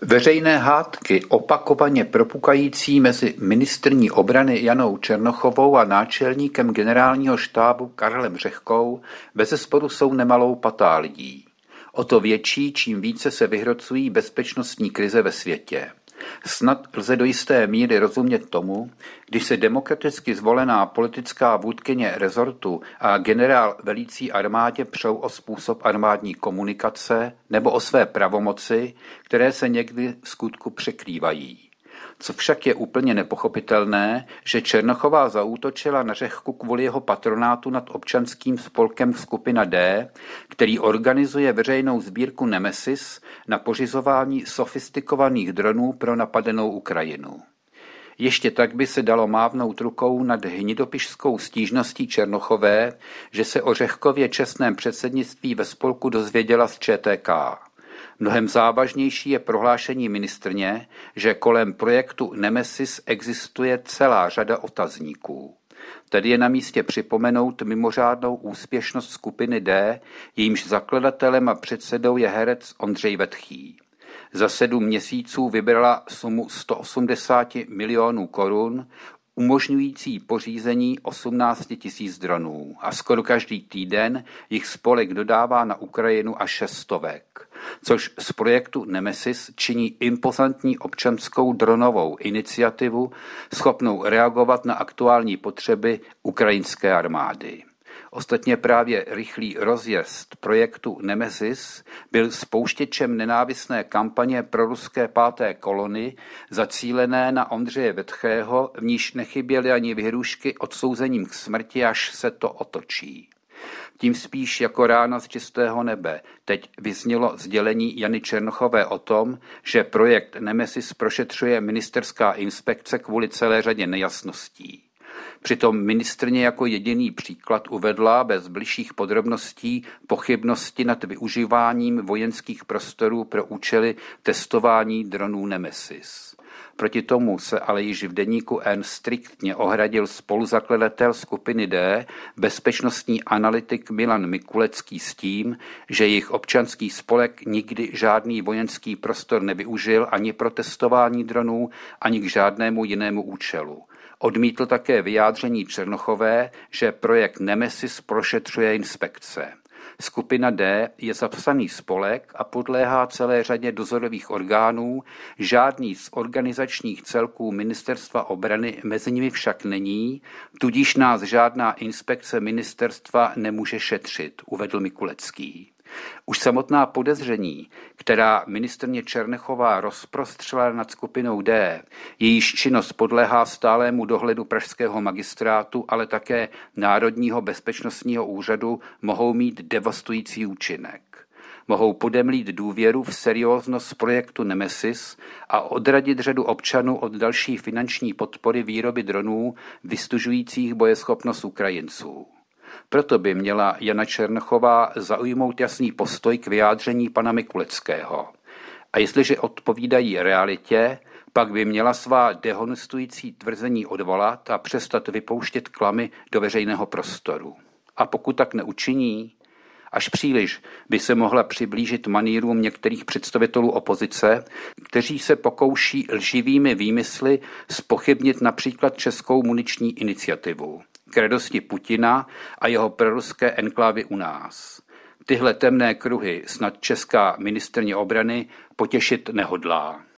Veřejné hádky opakovaně propukající mezi ministryní obrany Janou Černochovou a náčelníkem generálního štábu Karlem Řehkou bezesporu jsou nemalou patálí. O to větší, čím více se vyhrocují bezpečnostní krize ve světě. Snad lze do jisté míry rozumět tomu, když se demokraticky zvolená politická vůdkyně rezortu a generál velící armádě přou o způsob armádní komunikace nebo o své pravomoci, které se někdy v skutku překrývají. Co však je úplně nepochopitelné, že Černochová zaútočila na Řehku kvůli jeho patronátu nad občanským spolkem Skupina D, který organizuje veřejnou sbírku Nemesis na pořizování sofistikovaných dronů pro napadenou Ukrajinu. Ještě tak by se dalo mávnout rukou nad hnidopišskou stížností Černochové, že se o Řehkově čestném předsednictví ve spolku dozvěděla z ČTK. Mnohem závažnější je prohlášení ministryně, že kolem projektu Nemesis existuje celá řada otazníků. Tady je na místě připomenout mimořádnou úspěšnost Skupiny D, jejímž zakladatelem a předsedou je herec Ondřej Vetchý. Za 7 měsíců vybrala sumu 180 milionů korun, umožňující pořízení 18 000 dronů a skoro každý týden jich spolek dodává na Ukrajinu až 600, což z projektu Nemesis činí impozantní občanskou dronovou iniciativu, schopnou reagovat na aktuální potřeby ukrajinské armády. Ostatně právě rychlý rozjezd projektu Nemesis byl spouštěčem nenávistné kampaně proruské 5. kolony zacílené na Ondřeje Vetchého, v níž nechyběly ani vyhrůžky odsouzením k smrti, až se to otočí. Tím spíš jako rána z čistého nebe teď vyznělo sdělení Jany Černochové o tom, že projekt Nemesis prošetřuje ministerská inspekce kvůli celé řadě nejasností. Přitom ministryně jako jediný příklad uvedla bez bližších podrobností pochybnosti nad využíváním vojenských prostorů pro účely testování dronů Nemesis. Proti tomu se ale již v deníku N striktně ohradil spoluzakladatel Skupiny D, bezpečnostní analytik Milan Mikulecký s tím, že jejich občanský spolek nikdy žádný vojenský prostor nevyužil ani pro testování dronů, ani k žádnému jinému účelu. Odmítl také vyjádření Černochové, že projekt Nemesis prošetřuje inspekce. Skupina D je zapsaný spolek a podléhá celé řadě dozorových orgánů, žádný z organizačních celků Ministerstva obrany mezi nimi však není, tudíž nás žádná inspekce ministerstva nemůže šetřit, uvedl Mikulecký. Už samotná podezření, která ministryně Černochová rozprostřela nad Skupinou D, jejíž činnost podléhá stálému dohledu pražského magistrátu, ale také Národního bezpečnostního úřadu, mohou mít devastující účinek. Mohou podemlít důvěru v serióznost projektu Nemesis a odradit řadu občanů od další finanční podpory výroby dronů vystužujících bojeschopnost Ukrajinců. Proto by měla Jana Černochová zaujmout jasný postoj k vyjádření pana Mikuleckého. A jestliže odpovídají realitě, pak by měla svá dehonestující tvrzení odvolat a přestat vypouštět klamy do veřejného prostoru. A pokud tak neučiní, až příliš by se mohla přiblížit manýrům některých představitelů opozice, kteří se pokouší lživými výmysly zpochybnit například českou muniční iniciativu k radosti Putina a jeho proruské enklávy u nás. Tyhle temné kruhy snad česká ministryně obrany potěšit nehodlá.